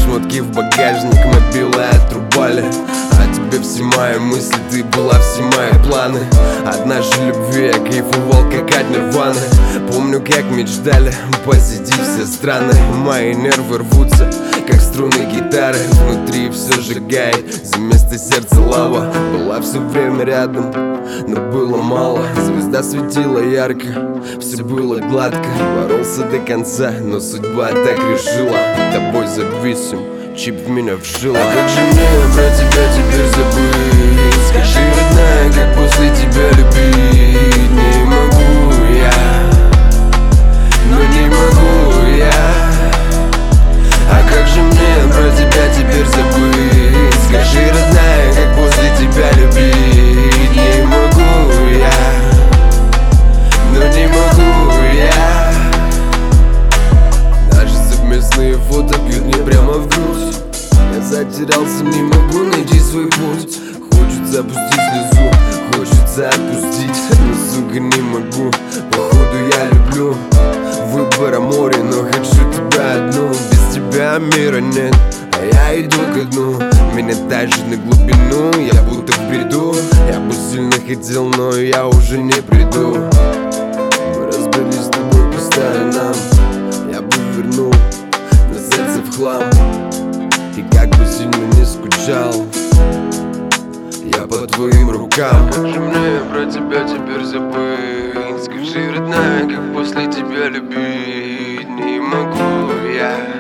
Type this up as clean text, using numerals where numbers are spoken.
шмотки в багажник, мобилы отрубали. А тебе все мои мысли, ты была все мои планы. От нашей любви я кайфовал как от нирваны. Помню, как мечтали посетить все страны. Мои нервы рвутся, как струны гитары. Внутри все сжигает, за место сердца лава. Была все время рядом, но было мало. Звезда светила ярко, все было гладко. Боролся до конца, но судьба так решила. Тобой зависим, чип в меня вшила. А как же мне про тебя теперь забыть? Скажи, родная, как после тебя любить? Не могу я, но не могу я. А как же мне про тебя теперь забыть? Скажи, родная, как после тебя любить? Не могу я, но не могу я. Наши совместные фото бьют мне прямо в грудь. Я затерялся, не могу найти свой путь. Хочется опустить слезу, хочется отпустить, но, сука, не могу. Походу я люблю выбора море, но хочу тебя одну. Без тебя мира нет, а я иду ко дну. Меня тащит на глубину, я будто в бреду. Я бы сильно хотел, но я уже не приду. Мы разбились с тобой по сторонам. Я бы вернул на сердце в хлам. И как бы сильно не скучал, я по твоим рукам. Как же мне про тебя теперь забыть? Скажи, родная, как после тебя любить? Не могу я.